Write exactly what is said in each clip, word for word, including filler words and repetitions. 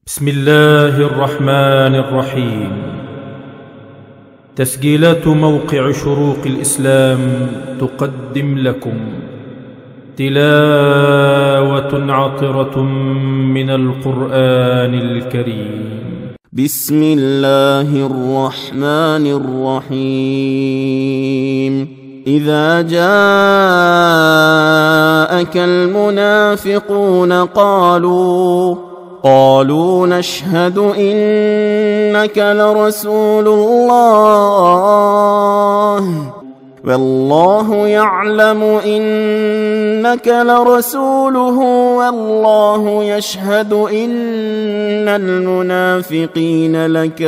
بسم الله الرحمن الرحيم. تسجيلات موقع شروق الإسلام تقدم لكم تلاوة عطرة من القرآن الكريم. بسم الله الرحمن الرحيم. إذا جاءك المنافقون قالوا قالوا نشهد إنك لرسول الله والله يعلم إنك لرسوله والله يشهد إن المنافقين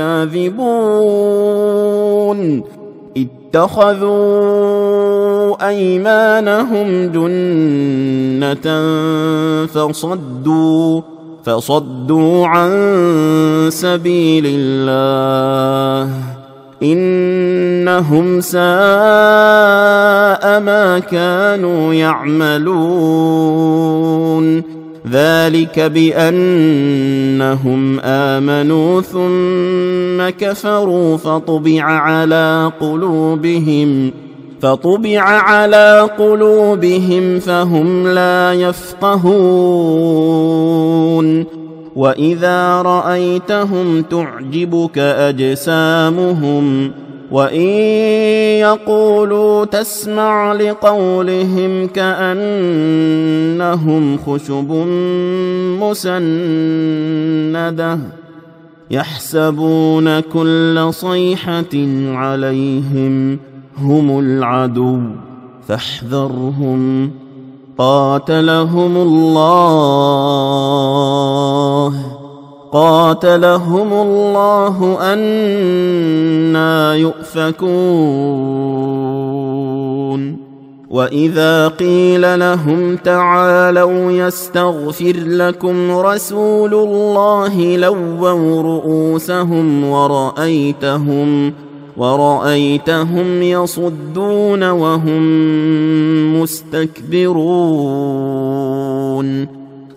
لكاذبون اتخذوا أيمانهم جنة فصدوا فصدوا عن سبيل الله إنهم ساء ما كانوا يعملون. ذلك بأنهم آمنوا ثم كفروا فطبع على قلوبهم فطبع على قلوبهم فهم لا يفقهون. وإذا رأيتهم تعجبك أجسامهم وإن يقولوا تسمع لقولهم كأنهم خشب مسندة يحسبون كل صيحة عليهم هم العدو فاحذرهم قاتلهم الله قاتلهم الله أنى يؤفكون. وإذا قيل لهم تعالوا يستغفر لكم رسول الله لووا رؤوسهم ورأيتهم ورأيتهم يصدون وهم مستكبرون.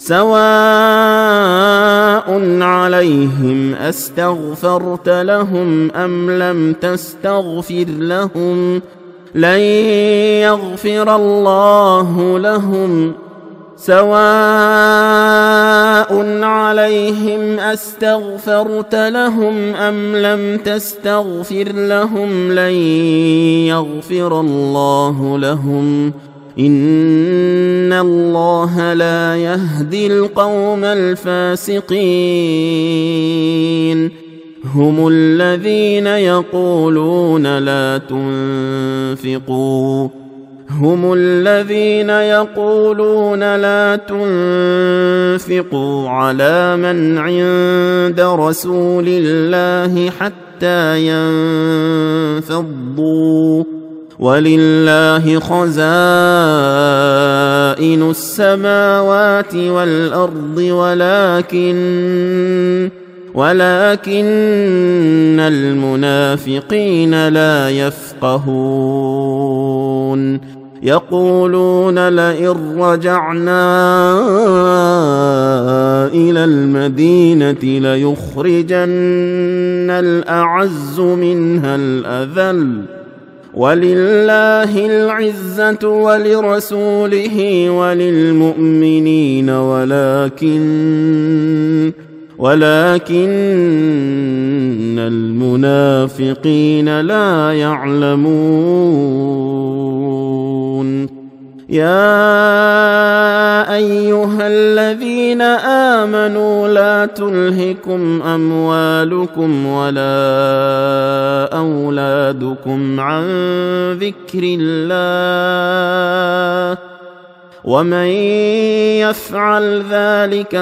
سواء عليهم أستغفرت لهم أم لم تستغفر لهم لن يغفر الله لهم سواء عليهم أستغفرت لهم أم لم تستغفر لهم لن يغفر الله لهم إن الله لا يهدي القوم الفاسقين. هم الذين يقولون لا تنفقوا هم الذين يقولون لا تنفقوا على من عند رسول الله حتى ينفضوا ولله خزائن السماوات والأرض ولكن ولكن المنافقين لا يفقهون. يقولون لئن رجعنا إلى المدينة ليخرجن الأعز منها الأذل ولله العزة ولرسوله وللمؤمنين ولكن ولكن المنافقين لا يعلمون. يا أيها الذين آمنوا لا تلهكم أموالكم ولا أولادكم عن ذكر الله ومن يفعل ذلك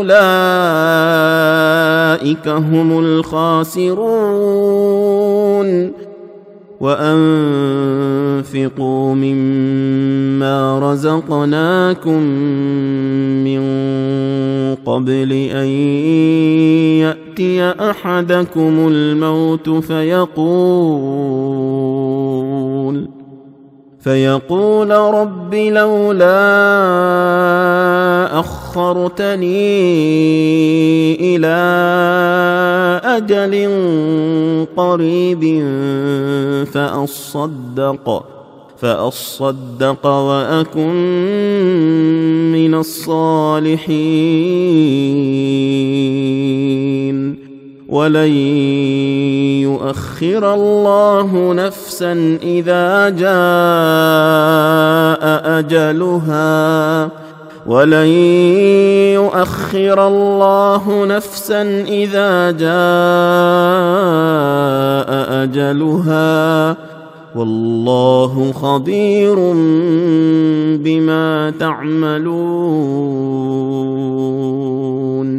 فأولئك هم الخاسرون. وأنفقوا مما رزقناكم من قبل أن يأتي أحدكم الموت فيقول فيقول رب لولا أخرتني أخرتني إلى أجل قريب فأصدق فأصدق وأكن من الصالحين ولن يؤخر الله نفسا إذا جاء أجلها ولن يؤخر الله نفسا إذا جاء أجلها والله خبير بما تعملون.